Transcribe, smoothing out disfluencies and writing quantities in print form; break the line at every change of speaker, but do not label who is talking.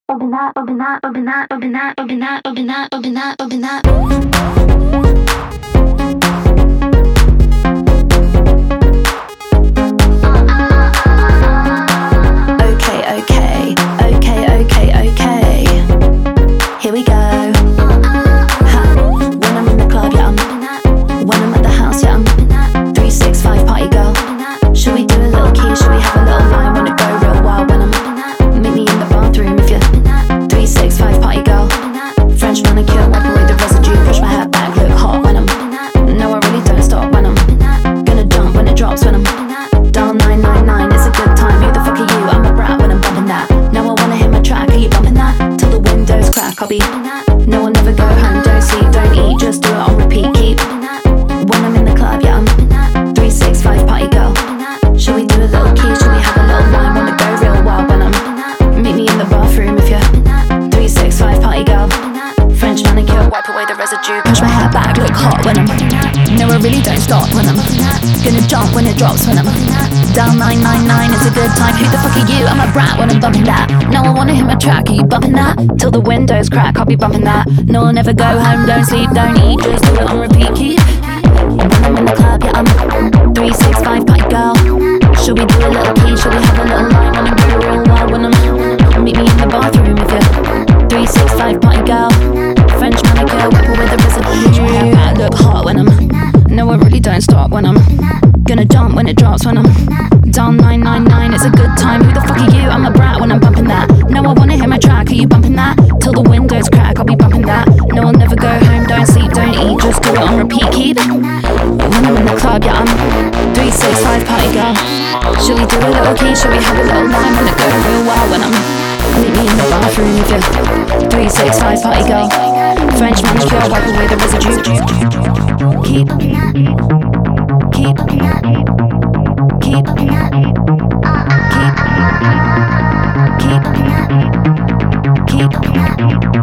open up, open up, open up, open up, open up, open up, open up, open up.
Here we go. When I'm in the club, yeah, when I'm at the house, yeah, 365 party girl. Should we do a little key? Should we have a little line? Wanna go real wild when I'm meet me in the bathroom if you're 365 party girl. French manicure, wipe away the residue, push my hair back, look hot when I'm. No, I really don't stop when I'm gonna jump when it drops when I'm dial 999. It's a good time. Who the fuck are you? I'm a brat when I'm bumping that. Now I wanna hit my track. Are you bumping that till the windows crack? I'll be. No, I'll never go home. Don't sleep, don't eat, just do it on repeat. Keep. When I'm in the club, yeah, I'm 365 party girl. Should we do a little key? Should we have a little line? Wanna go real wild when I'm meet me in the bathroom if you're 365 party girl. French manicure, wipe away the residue, push my hair back, look hot when I'm. No, I really don't stop when I'm gonna jump when it drops when I'm dial 999. It's a good time. Who the fuck are you? I'm a brat when I'm bumping that. No, I wanna hit my track. Are you bumping that till the windows crack? I'll be bumping that. No, I'll never go home. Don't sleep, don't eat, just do it on repeat. Keep. When I'm in the club, yeah, I'm 365 party girl. Should we do a little key? Should we have a little line? Wanna go real wild when I'm meet me in the bathroom if you're 365 party girl. French manicure, wipe away the residue. I look hot when I'm. No, I really don't stop when I'm gonna jump when it drops when I'm dial 999. It's a good time. Who the fuck are you? I'm a brat when I'm bumping that. No, I wanna hit my track. Are you bumping that till the windows crack? I'll be bumping that. No, I'll never go home. Don't sleep, don't eat, just do it on repeat. Keep. When I'm in the club, yeah, I'm 365 party girl. Should we do a little key? Should we have a little line? Wanna go real wild when I'm meet me in the bathroom if you're 365 party girl. French manicure, wipe away the residue. Keep. Keep. Keep. Keep. Keep. Keep.